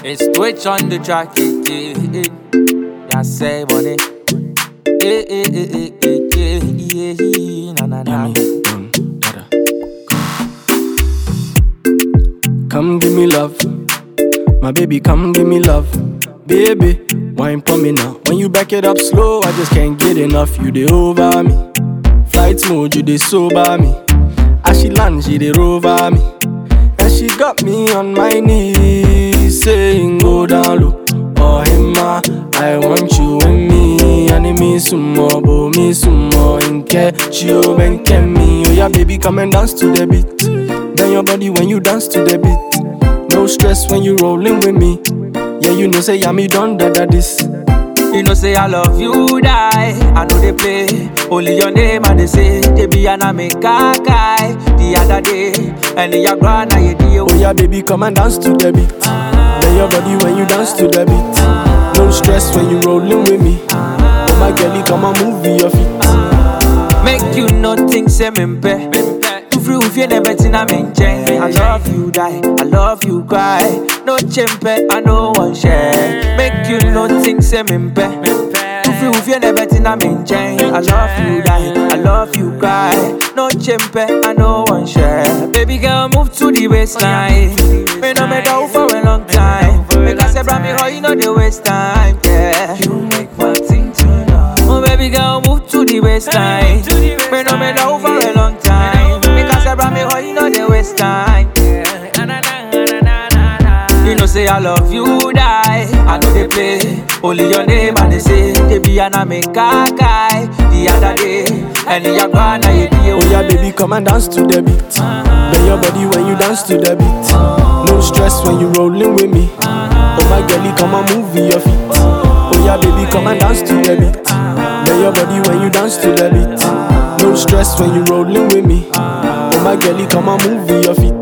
It's Twitch on the track. Yeah, say money. Na na na. Come give me love, my baby, come give me love. Baby, wine for me now. When you back it up slow, I just can't get enough. You dey over me. Flight mode, you dey sober me. As she land, she dey rover me. And she got me on my knees, saying go down low. Oh Emma, I want you with me. And it means some more, but me some more. In catch you and get me. Oh yeah, baby, come and dance to the beat. Bend your body when you dance to the beat. No stress when you rolling with me. Yeah, you know say yeah, me done that this. You know say I love you, die. I know they play. Only your name and they say they be an America guy. The other day, and your grana you deal. Oh yeah, baby, come and dance to the beat. Bend your body when you dance to the beat. No stress when you rolling with me. Oh my girlie, come and move your feet. Make you not think say mempe. You free if you never seen a mention. I love you, die. I love you, cry. No chimpe, I no one share. Make you not think say mempe. You free if you never seen a mention. I love you, die. I love you, cry. No chimpe, I no one share. Baby girl, move to the waistline. Me no make out for a long time. Make us say, brand me how you know the waste time. Yeah, you make my thing turn on. Oh baby girl, move to the waistline. Me no make out for a long time. Make us say, brand me how you know the waste time. You know say I love you, die. I know they play. Only your name and they say they be an America guy. The other day, and your grana you deal. Oh yeah, baby, come and dance to the beat. Bend your body when you dance to the beat. No stress when you rolling with me. Oh my girlie, come and move your feet. Oh yeah, baby, come and dance to the beat. Bend your body when you dance to the beat. No stress when you rolling with me. Oh my girlie, come and move your feet.